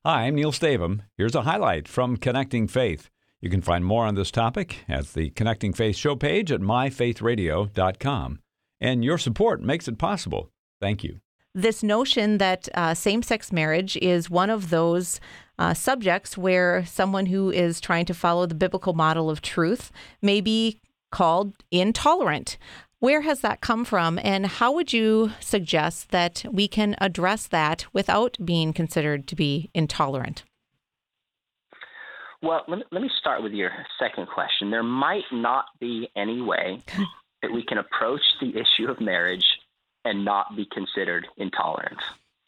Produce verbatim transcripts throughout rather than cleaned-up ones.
Hi, I'm Neil Stavum. Here's a highlight from Connecting Faith. You can find more on this topic at the Connecting Faith show page at my faith radio dot com. And your support makes it possible. Thank you. This notion that uh, same-sex marriage is one of those uh, subjects where someone who is trying to follow the biblical model of truth may be called intolerant. Where has that come from, and how would you suggest that we can address that without being considered to be intolerant? Well, let me, let me start with your second question. There might not be any way that we can approach the issue of marriage and not be considered intolerant.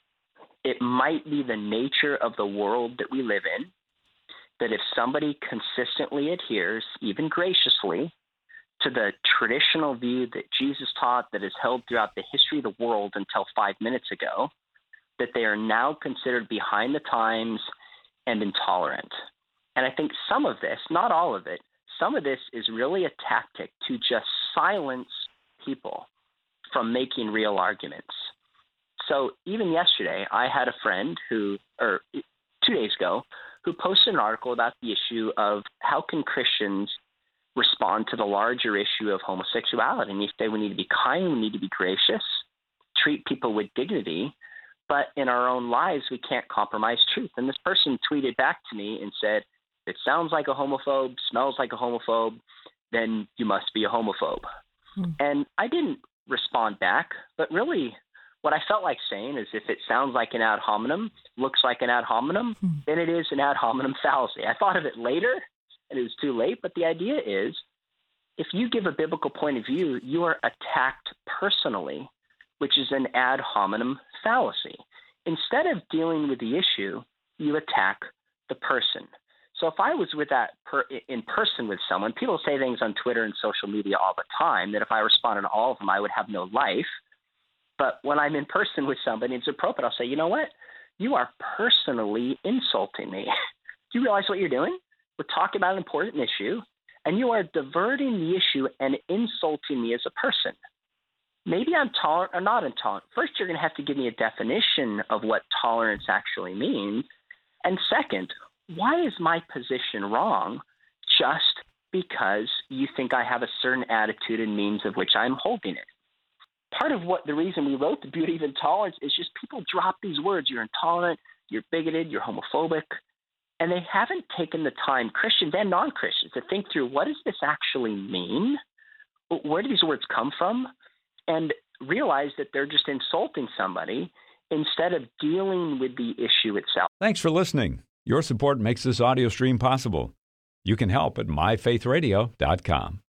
It might be the nature of the world that we live in, that if somebody consistently adheres, even graciously, to the traditional view that Jesus taught that is held throughout the history of the world until five minutes ago, that they are now considered behind the times and intolerant. And I think some of this, not all of it, some of this is really a tactic to just silence people from making real arguments. So even yesterday, I had a friend who, or two days ago, who posted an article about the issue of how can Christians respond to the larger issue of homosexuality. And you say we need to be kind, we need to be gracious, treat people with dignity, but in our own lives, we can't compromise truth. And this person tweeted back to me and said, if it sounds like a homophobe, smells like a homophobe, then you must be a homophobe. Hmm. And I didn't respond back, but really what I felt like saying is if it sounds like an ad hominem, looks like an ad hominem, hmm. then it is an ad hominem fallacy. I thought of it later, and it was too late. But the idea is, if you give a biblical point of view, you are attacked personally, which is an ad hominem fallacy. Instead of dealing with the issue, you attack the person. So if I was with that per, in person with someone, people say things on Twitter and social media all the time that if I responded to all of them, I would have no life. But when I'm in person with somebody, it's appropriate. I'll say, you know what? You are personally insulting me. Do you realize what you're doing? We're talking about an important issue, and you are diverting the issue and insulting me as a person. Maybe I'm tolerant or not intolerant. First, you're going to have to give me a definition of what tolerance actually means. And second, why is my position wrong just because you think I have a certain attitude and means of which I'm holding it? Part of what the reason we wrote The Beauty of Intolerance is just people drop these words. You're intolerant, you're bigoted, you're homophobic. And they haven't taken the time, Christians and non-Christians, to think through what does this actually mean? Where do these words come from? And realize that they're just insulting somebody instead of dealing with the issue itself. Thanks for listening. Your support makes this audio stream possible. You can help at my faith radio dot com.